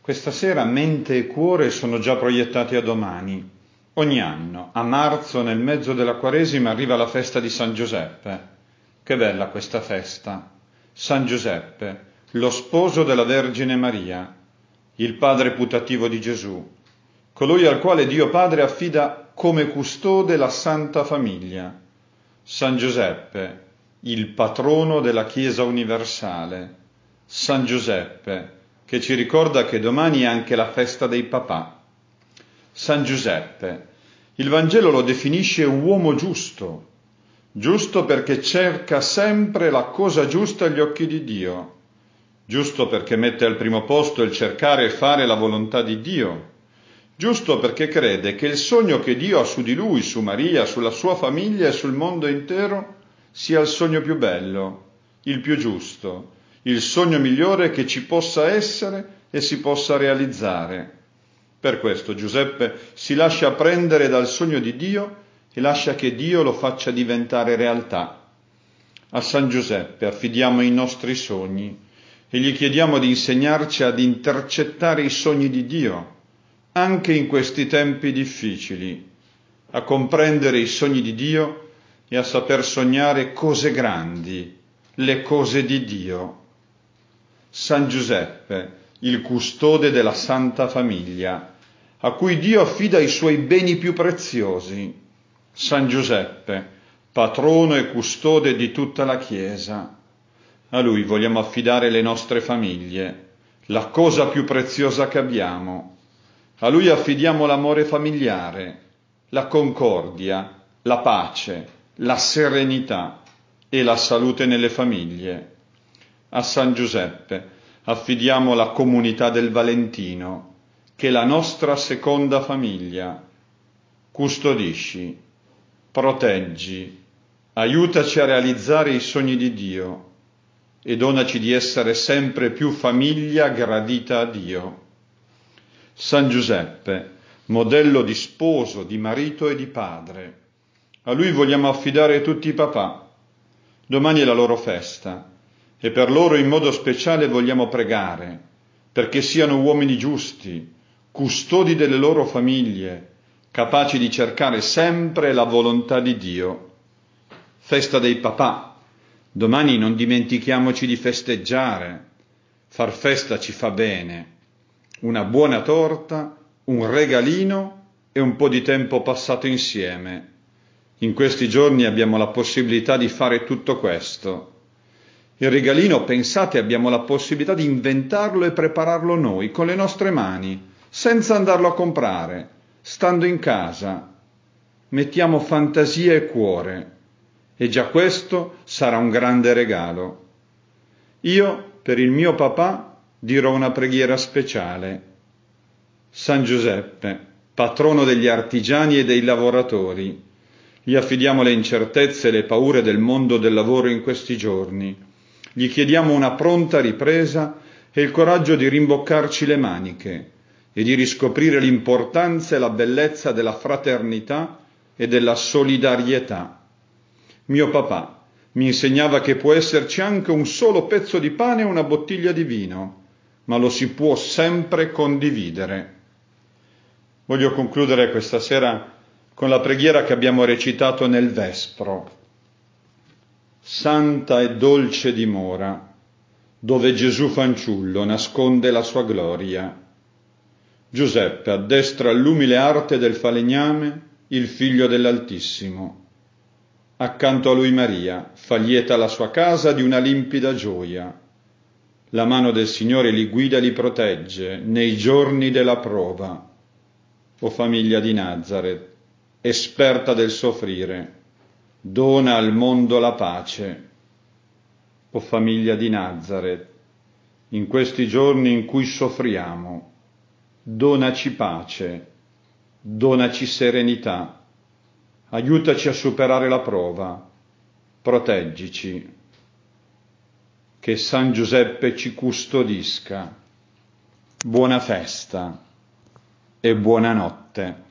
Questa sera mente e cuore sono già proiettati a domani. Ogni anno, a marzo, nel mezzo della Quaresima, arriva la festa di San Giuseppe. Che bella questa festa! San Giuseppe, lo sposo della Vergine Maria, il padre putativo di Gesù, colui al quale Dio Padre affida come custode la Santa Famiglia. San Giuseppe, il patrono della Chiesa universale. San Giuseppe, che ci ricorda che domani è anche la festa dei papà. San Giuseppe, il Vangelo lo definisce uomo giusto, giusto perché cerca sempre la cosa giusta agli occhi di Dio, giusto perché mette al primo posto il cercare e fare la volontà di Dio, giusto perché crede che il sogno che Dio ha su di lui, su Maria, sulla sua famiglia e sul mondo intero sia il sogno più bello, il più giusto, il sogno migliore che ci possa essere e si possa realizzare. Per questo Giuseppe si lascia prendere dal sogno di Dio e lascia che Dio lo faccia diventare realtà. A San Giuseppe affidiamo i nostri sogni e gli chiediamo di insegnarci ad intercettare i sogni di Dio, anche in questi tempi difficili, a comprendere i sogni di Dio e a saper sognare cose grandi, le cose di Dio. San Giuseppe, il custode della Santa Famiglia, a cui Dio affida i suoi beni più preziosi. San Giuseppe, patrono e custode di tutta la Chiesa. A lui vogliamo affidare le nostre famiglie, la cosa più preziosa che abbiamo. A lui affidiamo l'amore familiare, la concordia, la pace, la serenità e la salute nelle famiglie. A San Giuseppe affidiamo la comunità del Valentino, che è la nostra seconda famiglia. Custodisci, proteggi, aiutaci a realizzare i sogni di Dio e donaci di essere sempre più famiglia gradita a Dio. San Giuseppe, modello di sposo, di marito e di padre. A lui vogliamo affidare tutti i papà. Domani è la loro festa e per loro in modo speciale vogliamo pregare perché siano uomini giusti, custodi delle loro famiglie, capaci di cercare sempre la volontà di Dio. Festa dei papà. Domani non dimentichiamoci di festeggiare. Far festa ci fa bene. Una buona torta, un regalino e un po' di tempo passato insieme. In questi giorni abbiamo la possibilità di fare tutto questo. Il regalino, pensate, abbiamo la possibilità di inventarlo e prepararlo noi, con le nostre mani, senza andarlo a comprare, stando in casa. Mettiamo fantasia e cuore, e già questo sarà un grande regalo. Io, per il mio papà, dirò una preghiera speciale. San Giuseppe, patrono degli artigiani e dei lavoratori, gli affidiamo le incertezze e le paure del mondo del lavoro in questi giorni. Gli chiediamo una pronta ripresa e il coraggio di rimboccarci le maniche e di riscoprire l'importanza e la bellezza della fraternità e della solidarietà. Mio papà mi insegnava che può esserci anche un solo pezzo di pane e una bottiglia di vino, ma lo si può sempre condividere. Voglio concludere questa sera con la preghiera che abbiamo recitato nel Vespro. Santa e dolce dimora, dove Gesù fanciullo nasconde la sua gloria. Giuseppe addestra l'umile arte del falegname, il figlio dell'Altissimo. Accanto a lui Maria fa lieta la sua casa di una limpida gioia. La mano del Signore li guida e li protegge nei giorni della prova. O famiglia di Nazaret, esperta del soffrire, dona al mondo la pace. O famiglia di Nazaret, in questi giorni in cui soffriamo, donaci pace, donaci serenità, aiutaci a superare la prova, proteggici. Che San Giuseppe ci custodisca. Buona festa e buonanotte.